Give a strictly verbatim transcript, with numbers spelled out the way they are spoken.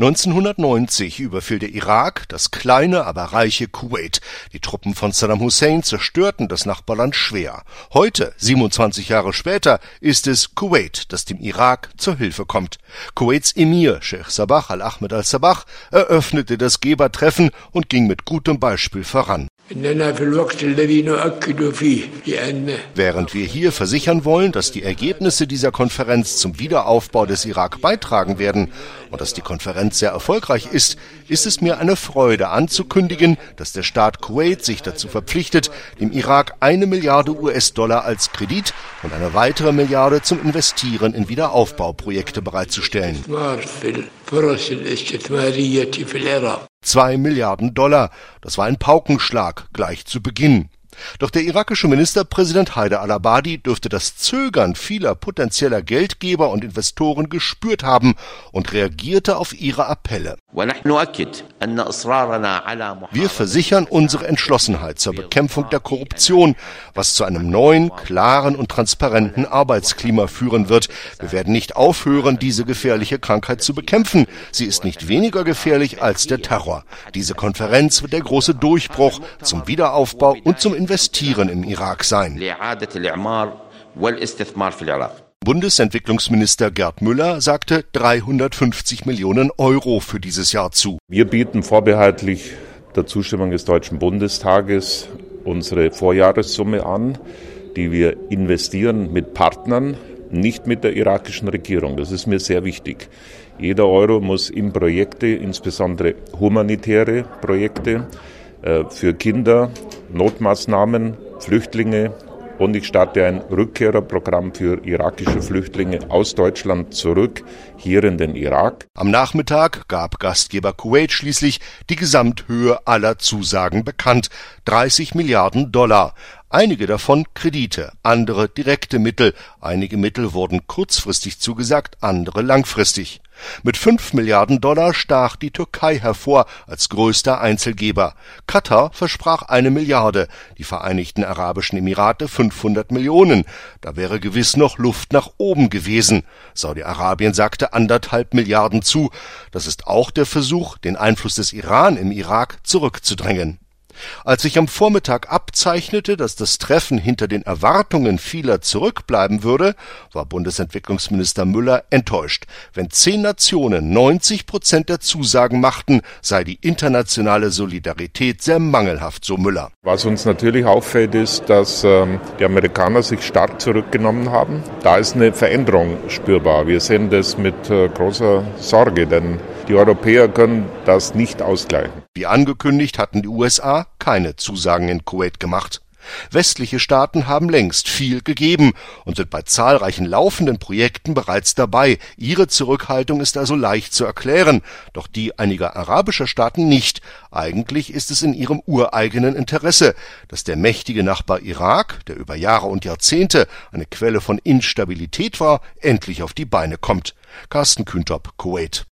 neunzehnhundertneunzig überfiel der Irak das kleine, aber reiche Kuwait. Die Truppen von Saddam Hussein zerstörten das Nachbarland schwer. Heute, siebenundzwanzig Jahre später, ist es Kuwait, das dem Irak zur Hilfe kommt. Kuwaits Emir, Sheikh Sabah al-Ahmed al-Sabah, eröffnete das Gebertreffen und ging mit gutem Beispiel voran. Während wir hier versichern wollen, dass die Ergebnisse dieser Konferenz zum Wiederaufbau des Irak beitragen werden und dass die Konferenz sehr erfolgreich ist, ist es mir eine Freude anzukündigen, dass der Staat Kuwait sich dazu verpflichtet, dem Irak eine Milliarde U S-Dollar als Kredit und eine weitere Milliarde zum Investieren in Wiederaufbauprojekte bereitzustellen. Zwei Milliarden Dollar, das war ein Paukenschlag gleich zu Beginn. Doch der irakische Ministerpräsident Haider al-Abadi dürfte das Zögern vieler potenzieller Geldgeber und Investoren gespürt haben und reagierte auf ihre Appelle. Wir versichern unsere Entschlossenheit zur Bekämpfung der Korruption, was zu einem neuen, klaren und transparenten Arbeitsklima führen wird. Wir werden nicht aufhören, diese gefährliche Krankheit zu bekämpfen. Sie ist nicht weniger gefährlich als der Terror. Diese Konferenz wird der große Durchbruch zum Wiederaufbau und zum Investieren im Irak sein. Bundesentwicklungsminister Gerd Müller sagte dreihundertfünfzig Millionen Euro für dieses Jahr zu. Wir bieten vorbehaltlich der Zustimmung des Deutschen Bundestages unsere Vorjahressumme an, die wir investieren mit Partnern, nicht mit der irakischen Regierung. Das ist mir sehr wichtig. Jeder Euro muss in Projekte, insbesondere humanitäre Projekte, für Kinder, Notmaßnahmen, Flüchtlinge, und ich starte ein Rückkehrerprogramm für irakische Flüchtlinge aus Deutschland zurück, hier in den Irak. Am Nachmittag gab Gastgeber Kuwait schließlich die Gesamthöhe aller Zusagen bekannt, dreißig Milliarden Dollar. Einige davon Kredite, andere direkte Mittel. Einige Mittel wurden kurzfristig zugesagt, andere langfristig. Mit fünf Milliarden Dollar stach die Türkei hervor als größter Einzelgeber. Katar versprach eine Milliarde, die Vereinigten Arabischen Emirate fünfhundert Millionen. Da wäre gewiss noch Luft nach oben gewesen. Saudi-Arabien sagte anderthalb Milliarden zu. Das ist auch der Versuch, den Einfluss des Iran im Irak zurückzudrängen. Als sich am Vormittag abzeichnete, dass das Treffen hinter den Erwartungen vieler zurückbleiben würde, war Bundesentwicklungsminister Müller enttäuscht. Wenn zehn Nationen neunzig Prozent der Zusagen machten, sei die internationale Solidarität sehr mangelhaft, so Müller. Was uns natürlich auffällt, ist, dass ähm, die Amerikaner sich stark zurückgenommen haben. Da ist eine Veränderung spürbar. Wir sehen das mit äh, großer Sorge, denn die Europäer können das nicht ausgleichen. Wie angekündigt hatten die U S A keine Zusagen in Kuwait gemacht. Westliche Staaten haben längst viel gegeben und sind bei zahlreichen laufenden Projekten bereits dabei. Ihre Zurückhaltung ist also leicht zu erklären, doch die einiger arabischer Staaten nicht. Eigentlich ist es in ihrem ureigenen Interesse, dass der mächtige Nachbar Irak, der über Jahre und Jahrzehnte eine Quelle von Instabilität war, endlich auf die Beine kommt. Carsten Kühntop, Kuwait.